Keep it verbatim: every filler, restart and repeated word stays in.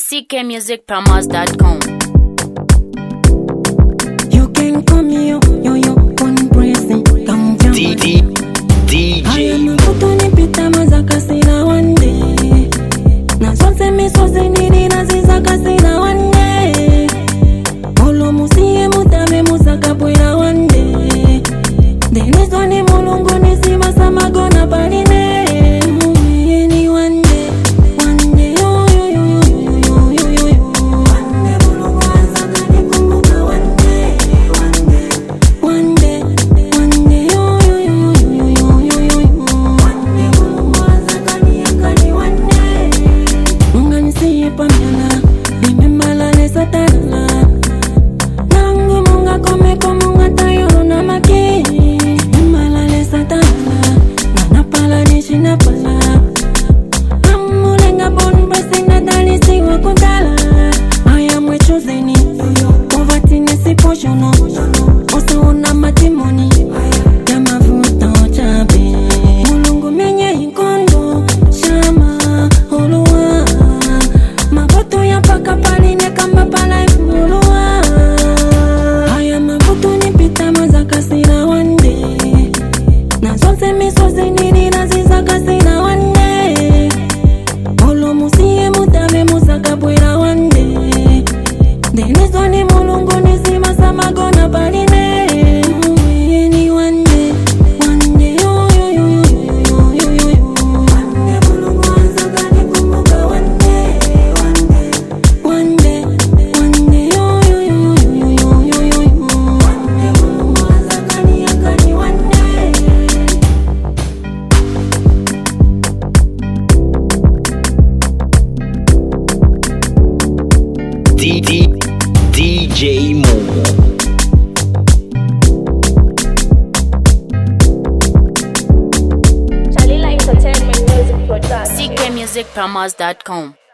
c k music promos dot com. You can come here, yo yo, one praising, come down. D D D J. I am a kutuni pita mazaka sina one day. Na sonse mi soze nini na zizaka sina one day. Olo musiye mutame musaka puira one day. Denizo ni mulungu nisima samagona parine. D D D J Momo. c k music promos dot com.